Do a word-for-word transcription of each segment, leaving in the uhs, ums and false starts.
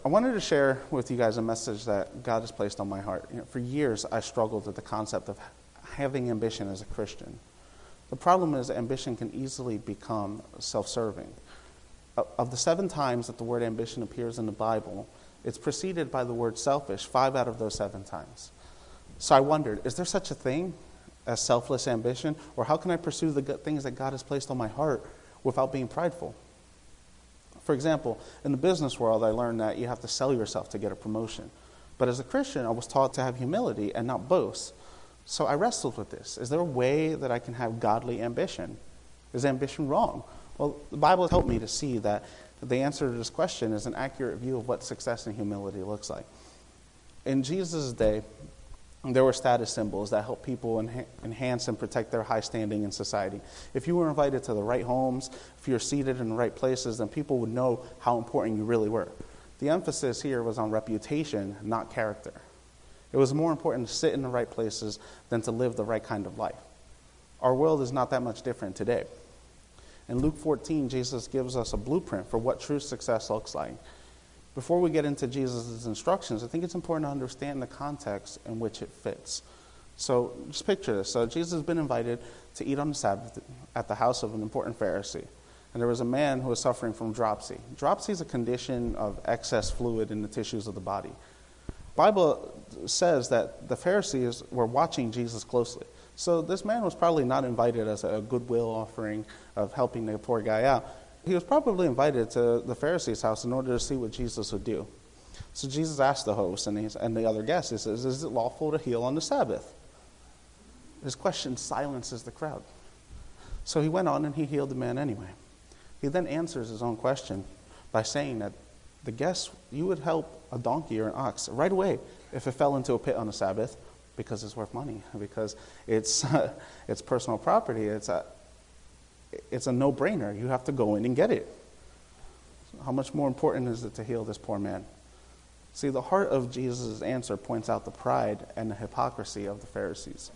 I wanted to share with you guys a message that God has placed on my heart. You know, for years, I struggled with the concept of having ambition as a Christian. The problem is ambition can easily become self-serving. Of the seven times that the word ambition appears in the Bible, it's preceded by the word selfish five out of those seven times. So I wondered, is there such a thing as selfless ambition? Or how can I pursue the good things that God has placed on my heart without being prideful? For example, in the business world, I learned that you have to sell yourself to get a promotion. But as a Christian, I was taught to have humility and not boast. So I wrestled with this. Is there a way that I can have godly ambition? Is ambition wrong? Well, the Bible helped me to see that the answer to this question is an accurate view of what success and humility looks like. In Jesus' day, there were status symbols that helped people enha- enhance and protect their high standing in society. If you were invited to the right homes, if you were seated in the right places, then people would know how important you really were. The emphasis here was on reputation, not character. It was more important to sit in the right places than to live the right kind of life. Our world is not that much different today. In Luke fourteen, Jesus gives us a blueprint for what true success looks like. Before we get into Jesus' instructions, I think it's important to understand the context in which it fits. So just picture this. So Jesus has been invited to eat on the Sabbath at the house of an important Pharisee. And there was a man who was suffering from dropsy. Dropsy is a condition of excess fluid in the tissues of the body. The Bible says that the Pharisees were watching Jesus closely. So this man was probably not invited as a goodwill offering of helping the poor guy out. He was probably invited to the Pharisee's house in order to see what Jesus would do. So Jesus asked the host and, he's, and the other guests, he says, is it lawful to heal on the Sabbath? His question silences the crowd. So he went on and he healed the man anyway. He then answers his own question by saying that the guests, you would help a donkey or an ox right away if it fell into a pit on the Sabbath because it's worth money, because it's, uh, it's personal property, it's a It's a no-brainer. You have to go in and get it. How much more important is it to heal this poor man? See, the heart of Jesus' answer points out the pride and the hypocrisy of the Pharisees.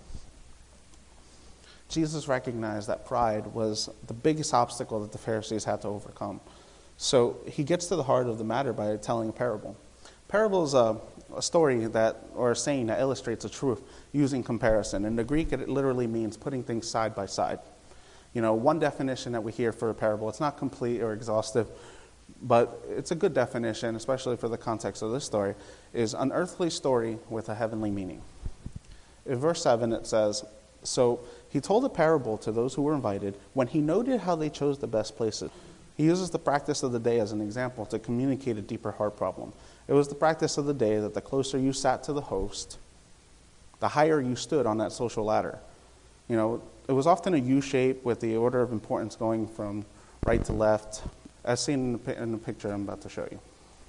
Jesus recognized that pride was the biggest obstacle that the Pharisees had to overcome. So he gets to the heart of the matter by telling a parable. Parable is a, a story that, or a saying that illustrates a truth using comparison. In the Greek, it literally means putting things side by side. You know, one definition that we hear for a parable, it's not complete or exhaustive, but it's a good definition, especially for the context of this story, is an earthly story with a heavenly meaning. In verse seven it says, so he told a parable to those who were invited when he noted how they chose the best places. He uses the practice of the day as an example to communicate a deeper heart problem. It was the practice of the day that the closer you sat to the host, the higher you stood on that social ladder. You know, it was often a U shape with the order of importance going from right to left, as seen in the, in the picture I'm about to show you.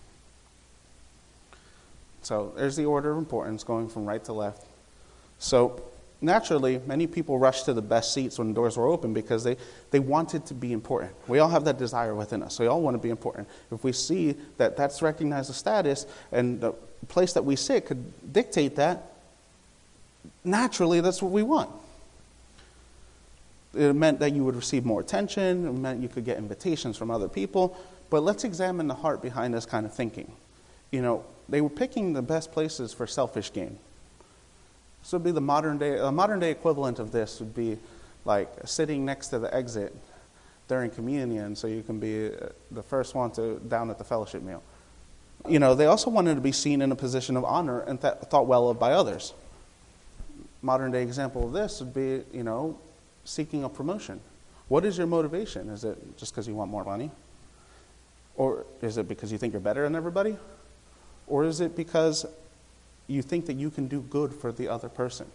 So there's the order of importance going from right to left. So naturally, many people rushed to the best seats when the doors were open because they, they wanted to be important. We all have that desire within us. So we all want to be important. If we see that that's recognized as status and the place that we sit could dictate that, naturally that's what we want. It meant that you would receive more attention. It meant you could get invitations from other people. But let's examine the heart behind this kind of thinking. You know, they were picking the best places for selfish gain. This would be the modern day, a modern day equivalent of this would be like sitting next to the exit during communion so you can be the first one to down at the fellowship meal. You know, they also wanted to be seen in a position of honor and th- thought well of by others. Modern day example of this would be, you know, seeking a promotion. What is your motivation? Is it just because you want more money? Or is it because you think you're better than everybody? Or is it because you think that you can do good for the other person?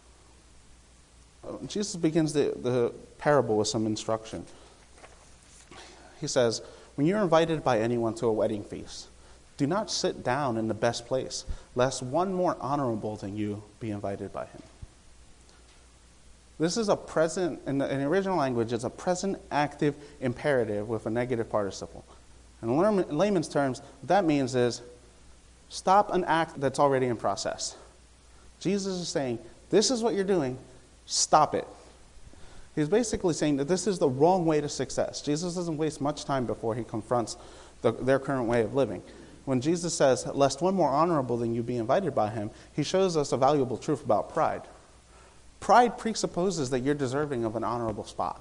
Jesus begins the, the parable with some instruction. He says, when you're invited by anyone to a wedding feast, do not sit down in the best place, lest one more honorable than you be invited by him. This is a present, in the, in the original language, it's a present active imperative with a negative participle. In layman's terms, what that means is stop an act that's already in process. Jesus is saying, this is what you're doing, stop it. He's basically saying that this is the wrong way to success. Jesus doesn't waste much time before he confronts the, their current way of living. When Jesus says, lest one more honorable than you be invited by him, he shows us a valuable truth about pride. Pride presupposes that you're deserving of an honorable spot.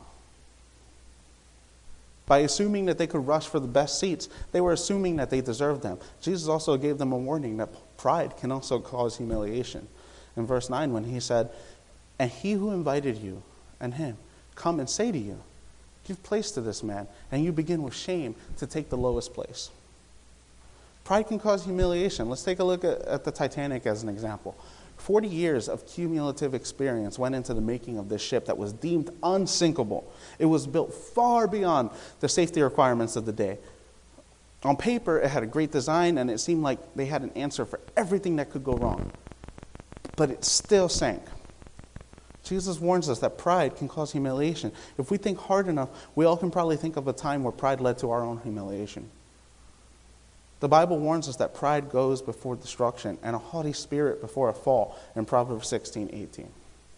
By assuming that they could rush for the best seats, they were assuming that they deserved them. Jesus also gave them a warning that pride can also cause humiliation. In verse nine, when he said, and he who invited you and him come and say to you, give place to this man, and you begin with shame to take the lowest place. Pride can cause humiliation. Let's take a look at, at the Titanic as an example. Forty years of cumulative experience went into the making of this ship that was deemed unsinkable. It was built far beyond the safety requirements of the day. On paper, it had a great design, and it seemed like they had an answer for everything that could go wrong. But it still sank. Jesus warns us that pride can cause humiliation. If we think hard enough, we all can probably think of a time where pride led to our own humiliation. The Bible warns us that pride goes before destruction and a haughty spirit before a fall in Proverbs sixteen eighteen.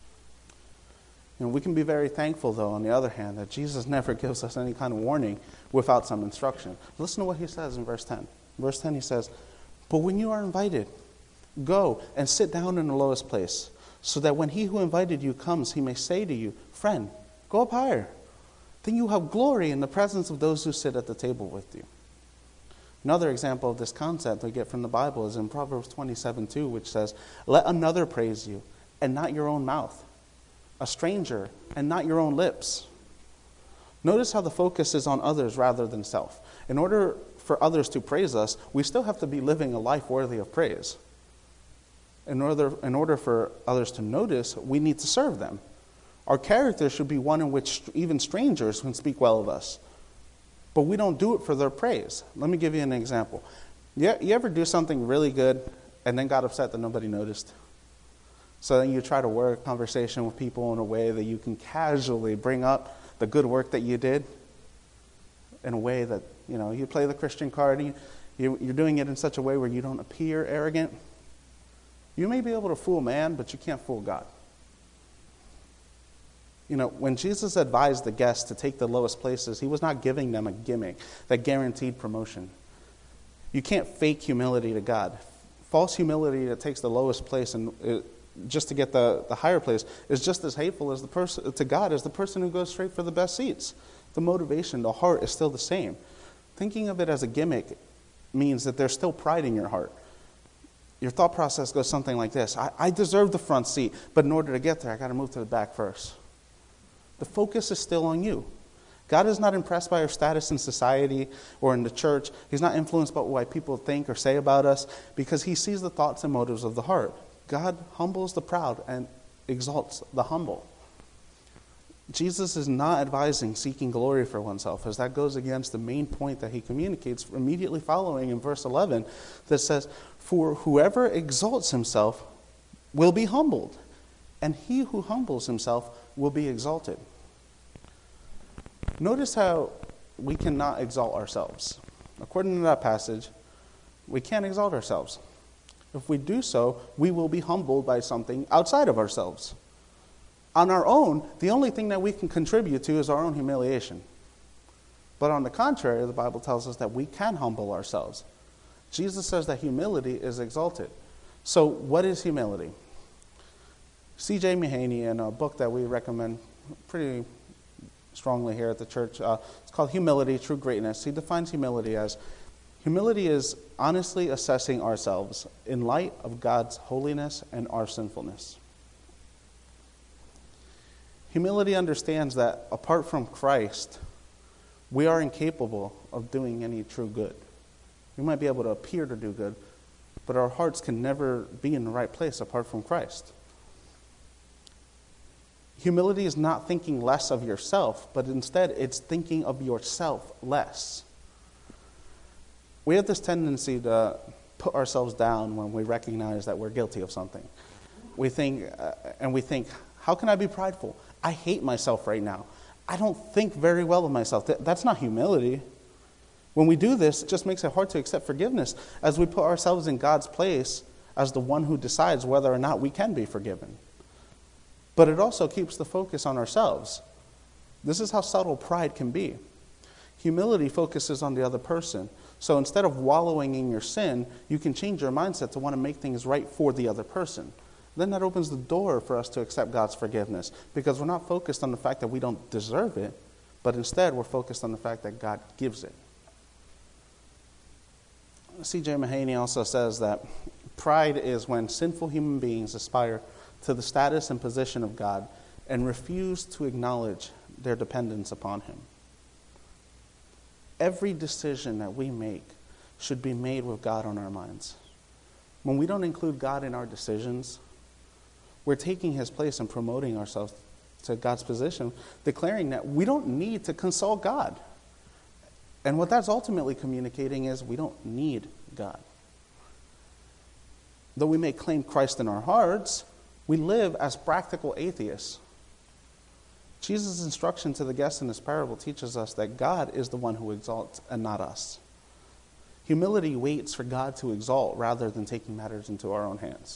And we can be very thankful, though, on the other hand, that Jesus never gives us any kind of warning without some instruction. Listen to what he says in verse ten. In verse ten he says, but when you are invited, go and sit down in the lowest place, so that when he who invited you comes, he may say to you, friend, go up higher. Then you have glory in the presence of those who sit at the table with you. Another example of this concept we get from the Bible is in Proverbs twenty-seven two, which says, let another praise you, and not your own mouth, a stranger, and not your own lips. Notice how the focus is on others rather than self. In order for others to praise us, we still have to be living a life worthy of praise. In order, in order for others to notice, we need to serve them. Our character should be one in which even strangers can speak well of us. But we don't do it for their praise. Let me give you an example. You, you ever do something really good and then got upset that nobody noticed? So then you try to work conversation with people in a way that you can casually bring up the good work that you did in a way that, you know, you play the Christian card. You, you, you're doing it in such a way where you don't appear arrogant. You may be able to fool man, but you can't fool God. You know, when Jesus advised the guests to take the lowest places, he was not giving them a gimmick that guaranteed promotion. You can't fake humility to God. False humility that takes the lowest place and it, just to get the, the higher place is just as hateful as the person to God as the person who goes straight for the best seats. The motivation, the heart is still the same. Thinking of it as a gimmick means that there's still pride in your heart. Your thought process goes something like this. I, I deserve the front seat, but in order to get there, I got to move to the back first. The focus is still on you. God is not impressed by our status in society or in the church. He's not influenced by what people think or say about us because he sees the thoughts and motives of the heart. God humbles the proud and exalts the humble. Jesus is not advising seeking glory for oneself, as that goes against the main point that he communicates immediately following in verse eleven that says, for whoever exalts himself will be humbled, and he who humbles himself will be exalted. Notice how we cannot exalt ourselves. According to that passage, we can't exalt ourselves. If we do so, we will be humbled by something outside of ourselves. On our own, the only thing that we can contribute to is our own humiliation. But on the contrary, the Bible tells us that we can humble ourselves. Jesus says that humility is exalted. So what is humility? C J Mahaney, in a book that we recommend pretty strongly here at the church, uh, it's called Humility, True Greatness. He defines humility as, humility is honestly assessing ourselves in light of God's holiness and our sinfulness. Humility understands that apart from Christ, we are incapable of doing any true good. We might be able to appear to do good, but our hearts can never be in the right place apart from Christ. Humility is not thinking less of yourself, but instead it's thinking of yourself less. We have this tendency to put ourselves down when we recognize that we're guilty of something. We think, uh, and we think, how can I be prideful? I hate myself right now. I don't think very well of myself. Th- that's not humility. When we do this, it just makes it hard to accept forgiveness as we put ourselves in God's place as the one who decides whether or not we can be forgiven. But it also keeps the focus on ourselves. This is how subtle pride can be. Humility focuses on the other person, So instead of wallowing in your sin, you can change your mindset to want to make things right for the other person. Then that opens the door for us to accept God's forgiveness, because we're not focused on the fact that we don't deserve it, but instead we're focused on the fact that God gives it. C J Mahaney also says that pride is when sinful human beings aspire to the status and position of God and refuse to acknowledge their dependence upon Him. Every decision that we make should be made with God on our minds. When we don't include God in our decisions, we're taking His place and promoting ourselves to God's position, declaring that we don't need to consult God. And what that's ultimately communicating is we don't need God. Though we may claim Christ in our hearts, we live as practical atheists. Jesus' instruction to the guests in this parable teaches us that God is the one who exalts and not us. Humility waits for God to exalt rather than taking matters into our own hands.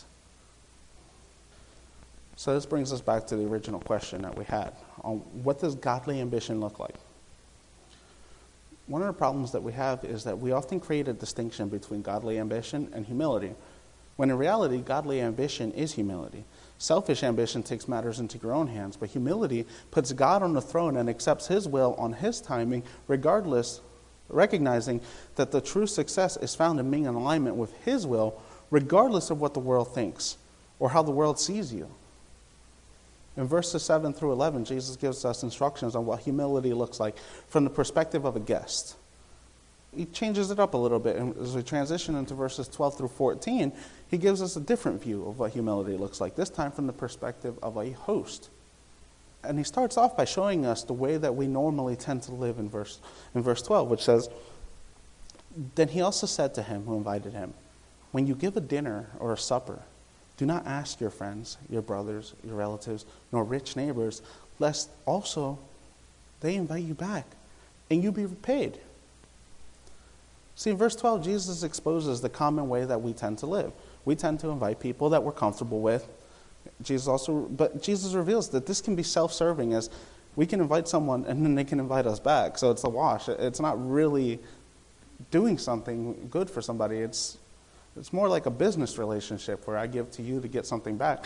So this brings us back to the original question that we had on what does godly ambition look like? One of the problems that we have is that we often create a distinction between godly ambition and humility, when in reality, godly ambition is humility. Selfish ambition takes matters into your own hands, but humility puts God on the throne and accepts His will on His timing, regardless, recognizing that the true success is found in being in alignment with His will, regardless of what the world thinks or how the world sees you. In verses seven through eleven, Jesus gives us instructions on what humility looks like from the perspective of a guest. He changes it up a little bit, and as we transition into verses twelve through fourteen, he gives us a different view of what humility looks like, this time from the perspective of a host. And he starts off by showing us the way that we normally tend to live in verse, in verse twelve, which says, "Then he also said to him who invited him, 'When you give a dinner or a supper, do not ask your friends, your brothers, your relatives, nor rich neighbors, lest also they invite you back, and you be repaid.'" See, in verse twelve, Jesus exposes the common way that we tend to live. We tend to invite people that we're comfortable with. Jesus also, but Jesus reveals that this can be self-serving, as we can invite someone and then they can invite us back. So it's a wash. It's not really doing something good for somebody. It's It's more like a business relationship where I give to you to get something back.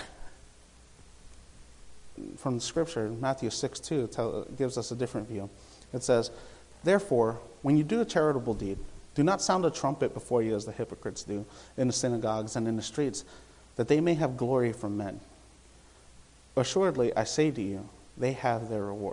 From the scripture, Matthew six two tell, gives us a different view. It says, "Therefore, when you do a charitable deed, do not sound a trumpet before you as the hypocrites do in the synagogues and in the streets, that they may have glory from men. Assuredly, I say to you, they have their reward."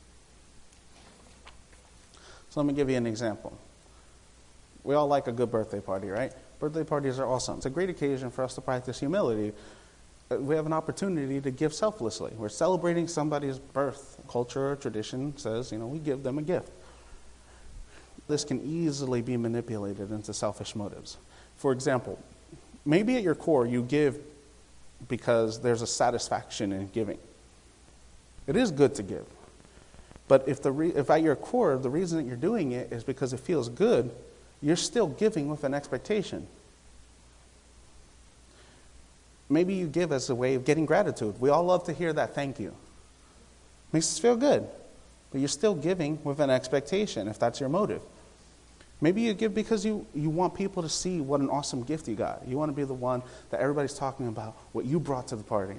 So let me give you an example. We all like a good birthday party, right? Birthday parties are awesome. It's a great occasion for us to practice humility. We have an opportunity to give selflessly. We're celebrating somebody's birth. Culture or tradition says, you know, we give them a gift. This can easily be manipulated into selfish motives. For example, maybe at your core you give because there's a satisfaction in giving. It is good to give. But if, the re- if at your core the reason that you're doing it is because it feels good, you're still giving with an expectation. Maybe you give as a way of getting gratitude. We all love to hear that thank you. Makes us feel good. But you're still giving with an expectation, if that's your motive. Maybe you give because you, you want people to see what an awesome gift you got. You want to be the one that everybody's talking about, what you brought to the party.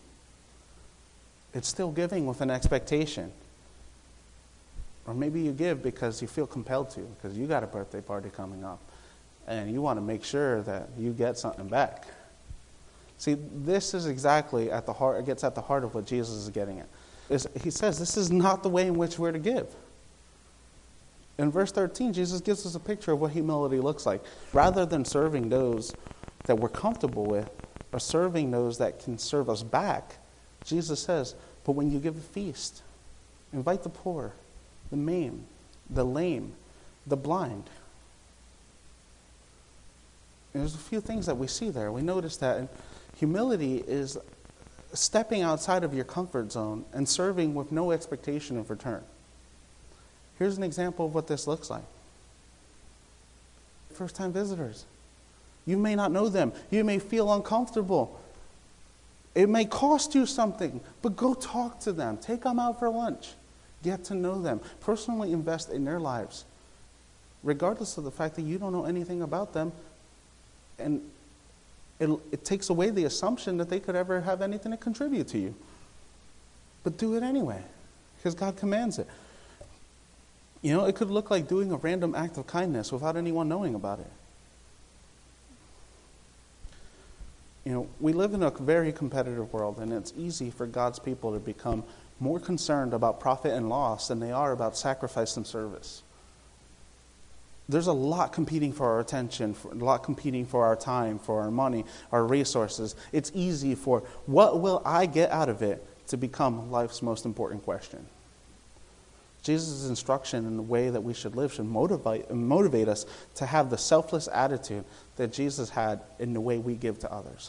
It's still giving with an expectation. Or maybe you give because you feel compelled to, because you got a birthday party coming up, and you want to make sure that you get something back. See, this is exactly at the heart, it gets at the heart of what Jesus is getting at. Is he says this is not the way in which we're to give. In verse thirteen, Jesus gives us a picture of what humility looks like. Rather than serving those that we're comfortable with, or serving those that can serve us back, Jesus says, but when you give a feast, invite the poor, the maimed, the lame, the blind. And there's a few things that we see there. We notice that humility is stepping outside of your comfort zone and serving with no expectation of return. Here's an example of what this looks like. First-time visitors. You may not know them. You may feel uncomfortable. It may cost you something, but go talk to them. Take them out for lunch. Get to know them. Personally invest in their lives. regardless of the fact that you don't know anything about them. And it, it takes away the assumption that they could ever have anything to contribute to you. But do it anyway, because God commands it. You know, it could look like doing a random act of kindness without anyone knowing about it. You know, we live in a very competitive world, and it's easy for God's people to become more concerned about profit and loss than they are about sacrifice and service. There's a lot competing for our attention, for, a lot competing for our time, for our money, our resources. It's easy for what will I get out of it to become life's most important question. Jesus' instruction in the way that we should live should motivate, motivate us to have the selfless attitude that Jesus had in the way we give to others.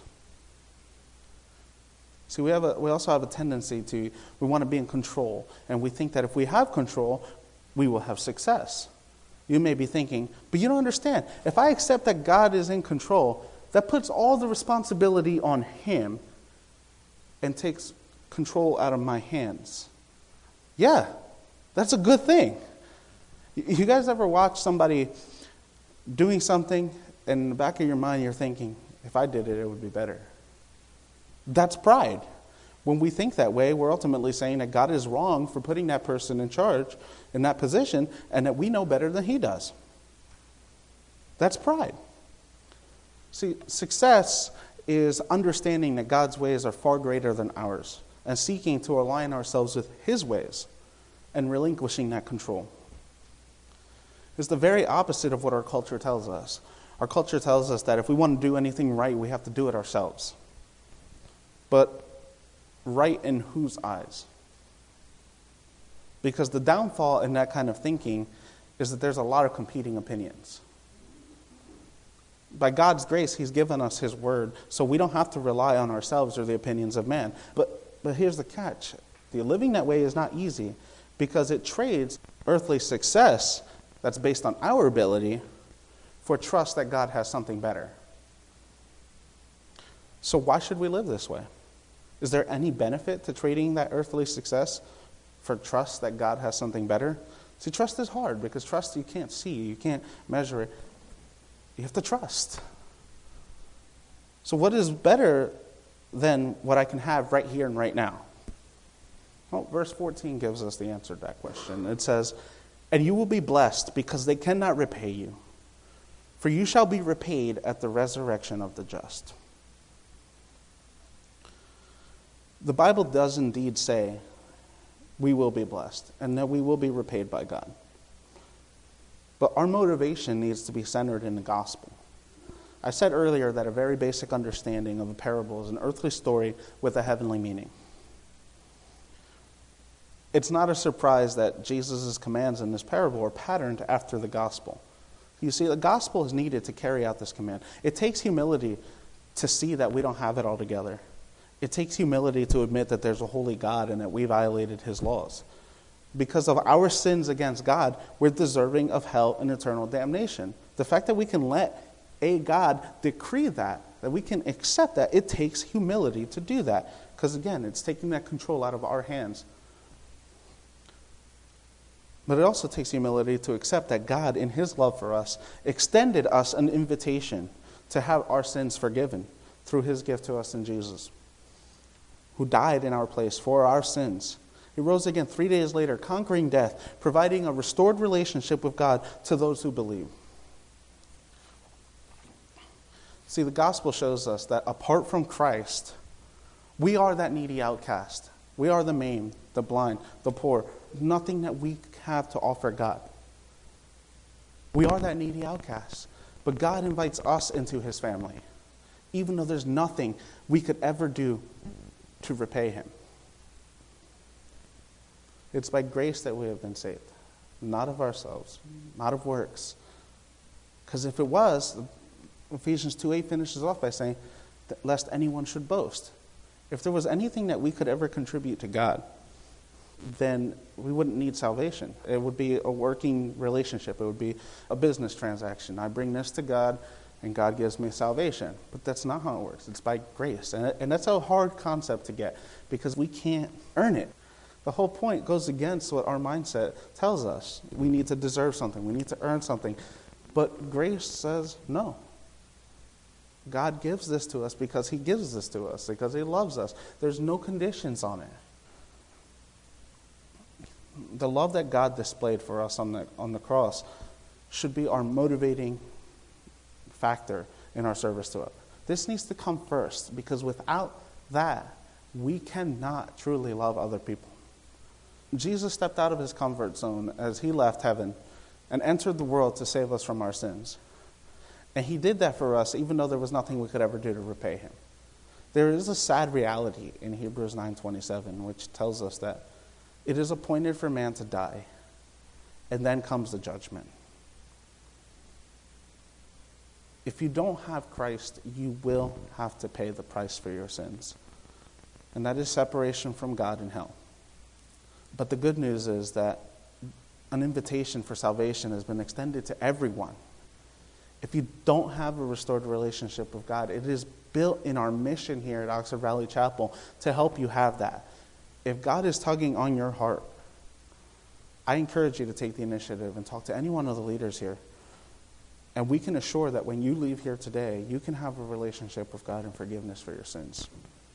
See, we have a, we also have a tendency to, we want to be in control, and we think that if we have control, we will have success. You may be thinking, but you don't understand. If I accept that God is in control, that puts all the responsibility on Him and takes control out of my hands. Yeah, that's a good thing. You guys ever watch somebody doing something, and in the back of your mind you're thinking, if I did it, it would be better? That's pride. When we think that way, we're ultimately saying that God is wrong for putting that person in charge in that position, and that we know better than He does. That's pride. See, success is understanding that God's ways are far greater than ours, and seeking to align ourselves with His ways and relinquishing that control. It's the very opposite of what our culture tells us. Our culture tells us that if we want to do anything right, we have to do it ourselves. But right in whose eyes? Because the downfall in that kind of thinking is that there's a lot of competing opinions. By God's grace, He's given us His word, so we don't have to rely on ourselves or the opinions of man. But, but here's the catch. The living that way is not easy, because it trades earthly success that's based on our ability for trust that God has something better. So why should we live this way? Is there any benefit to trading that earthly success for trust that God has something better? See, trust is hard, because trust you can't see, you can't measure it. You have to trust. So what is better than what I can have right here and right now? Well, verse fourteen gives us the answer to that question. It says, "And you will be blessed, because they cannot repay you. For you shall be repaid at the resurrection of the just." The Bible does indeed say we will be blessed and that we will be repaid by God. But our motivation needs to be centered in the gospel. I said earlier that a very basic understanding of a parable is an earthly story with a heavenly meaning. It's not a surprise that Jesus' commands in this parable are patterned after the gospel. You see, the gospel is needed to carry out this command. It takes humility to see that we don't have it all together. It takes humility to admit that there's a holy God and that we violated His laws. Because of our sins against God, we're deserving of hell and eternal damnation. The fact that we can let a God decree that, that we can accept that, it takes humility to do that. Because again, it's taking that control out of our hands. But it also takes humility to accept that God, in His love for us, extended us an invitation to have our sins forgiven through His gift to us in Jesus, who died in our place for our sins. He rose again three days later, conquering death, providing a restored relationship with God to those who believe. See, the gospel shows us that apart from Christ, we are that needy outcast. We are the maimed, the blind, the poor. Nothing that we have to offer God. We are that needy outcast. But God invites us into His family, even though there's nothing we could ever do to repay Him. It's by grace that we have been saved, not of ourselves, not of works. Because if it was, Ephesians two eight finishes off by saying, that lest anyone should boast. If there was anything that we could ever contribute to God, then we wouldn't need salvation. It would be a working relationship. It would be a business transaction. I bring this to God, and God gives me salvation. But that's not how it works. It's by grace. And, and that's a hard concept to get, because we can't earn it. The whole point goes against what our mindset tells us. We need to deserve something. We need to earn something. But grace says no. God gives this to us because he gives this to us, because he loves us. There's no conditions on it. The love that God displayed for us on the on the cross should be our motivating factor in our service to it. This needs to come first, because without that, we cannot truly love other people. Jesus stepped out of his comfort zone as he left heaven and entered the world to save us from our sins. And he did that for us even though there was nothing we could ever do to repay him. There is a sad reality in Hebrews nine twenty-seven, which tells us that it is appointed for man to die, and then comes the judgment. If you don't have Christ, you will have to pay the price for your sins. And that is separation from God in hell. But the good news is that an invitation for salvation has been extended to everyone. If you don't have a restored relationship with God, it is built in our mission here at Oxford Valley Chapel to help you have that. If God is tugging on your heart, I encourage you to take the initiative and talk to any one of the leaders here. And we can assure that when you leave here today, you can have a relationship with God and forgiveness for your sins.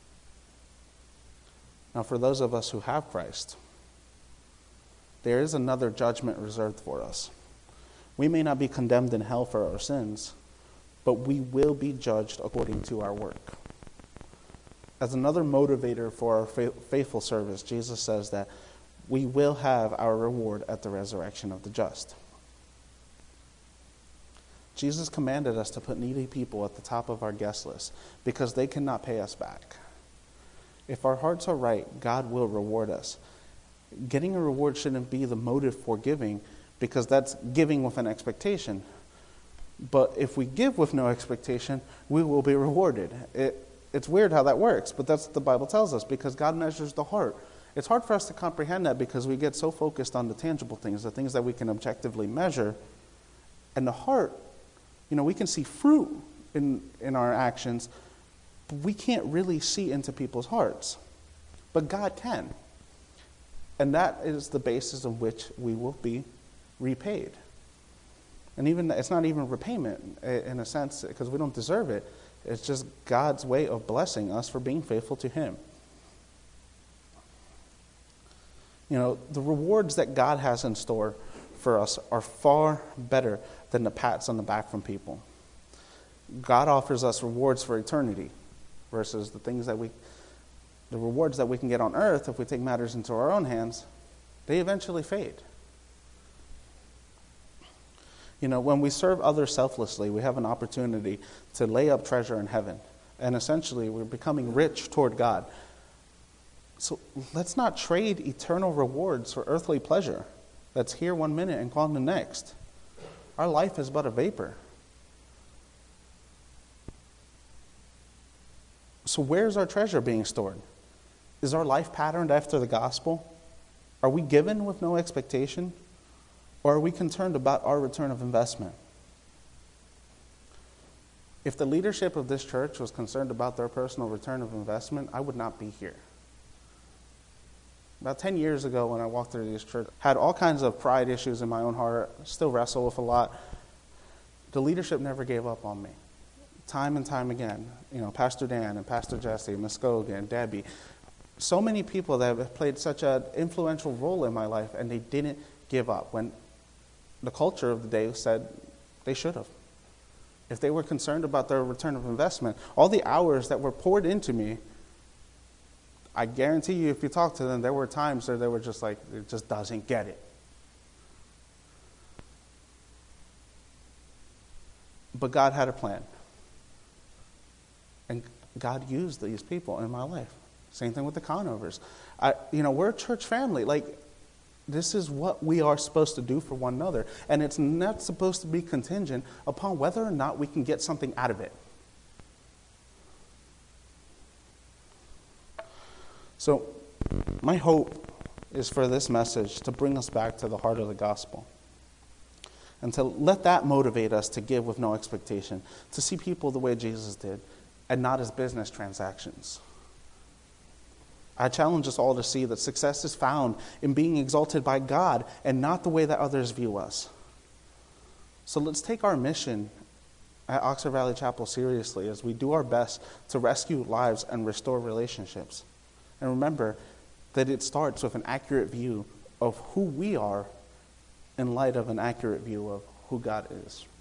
Now, for those of us who have Christ, there is another judgment reserved for us. We may not be condemned in hell for our sins, but we will be judged according to our work. As another motivator for our faithful service, Jesus says that we will have our reward at the resurrection of the just. Jesus commanded us to put needy people at the top of our guest list because they cannot pay us back. If our hearts are right, God will reward us. Getting a reward shouldn't be the motive for giving, because that's giving with an expectation. But if we give with no expectation, we will be rewarded. It, it's weird how that works, but that's what the Bible tells us, because God measures the heart. It's hard for us to comprehend that because we get so focused on the tangible things, the things that we can objectively measure. And the heart, you know, we can see fruit in, in our actions, but we can't really see into people's hearts. But God can. And that is the basis on which we will be repaid. And even it's not even repayment in a sense, because we don't deserve it. It's just God's way of blessing us for being faithful to him. You know, the rewards that God has in store for us are far better than the pats on the back from people. God offers us rewards for eternity versus the things that we, the rewards that we can get on earth if we take matters into our own hands, they eventually fade. You know, when we serve others selflessly, we have an opportunity to lay up treasure in heaven. And essentially, we're becoming rich toward God. So let's not trade eternal rewards for earthly pleasure that's here one minute and gone the next. Our life is but a vapor. So where's our treasure being stored? Is our life patterned after the gospel? Are we given with no expectation? Or are we concerned about our return of investment? If the leadership of this church was concerned about their personal return of investment, I would not be here. About ten years ago when I walked through this church, had all kinds of pride issues in my own heart, still wrestle with a lot. The leadership never gave up on me. Time and time again, you know, Pastor Dan and Pastor Jesse, Muskogee and Debbie, so many people that have played such an influential role in my life, and they didn't give up when the culture of the day said they should have. If they were concerned about their return of investment, all the hours that were poured into me, I guarantee you if you talk to them, there were times where they were just like, it just doesn't get it. But God had a plan. And God used these people in my life. Same thing with the Conovers. I, you know, we're a church family. Like, this is what we are supposed to do for one another. And it's not supposed to be contingent upon whether or not we can get something out of it. So, my hope is for this message to bring us back to the heart of the gospel. And to let that motivate us to give with no expectation. To see people the way Jesus did, and not as business transactions. I challenge us all to see that success is found in being exalted by God and not the way that others view us. So let's take our mission at Oxford Valley Chapel seriously as we do our best to rescue lives and restore relationships. And remember that it starts with an accurate view of who we are in light of an accurate view of who God is.